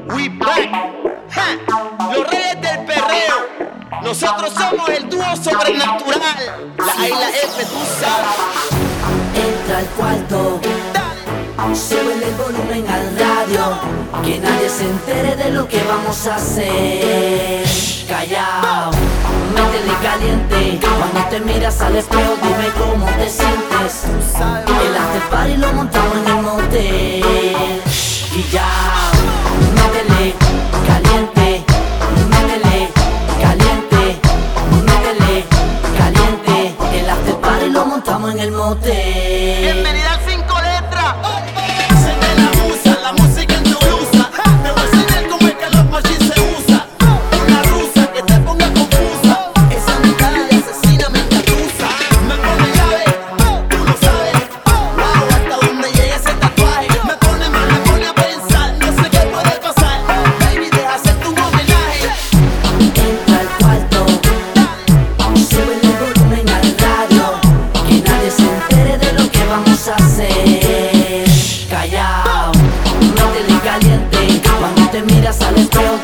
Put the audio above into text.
We back. Ja. Los reyes del perreo. Nosotros somos el dúo sobrenatural. La isla F, tú sabes. Entra al cuarto, súbele el volumen al radio, que nadie se entere de lo que vamos a hacer. Callao, métele caliente, cuando te miras al espejo dime cómo te sientes. El after party lo montamos en el motel. Guillao, métele caliente, métele caliente, métele caliente. El after party lo montamos en el motel. Bienvenida al 5 letras. Se me la usa, la música en tu blusa. Te voy a enseñar cómo es que los machis se usa. Una rusa que te ponga confusa. Esa mirada de asesina me encatusa. Me pone llave, tú lo sabes. Wow, hasta donde llegue ese tatuaje. Me pone mal, me pone a pensar. No sé qué puede pasar. Baby, deja hacerte un homenaje. Entra al cuarto, súbele el volumen al radio, que nadie se entere de lo que vamos a hacer. Callao, métele caliente, cuando te miras al espejo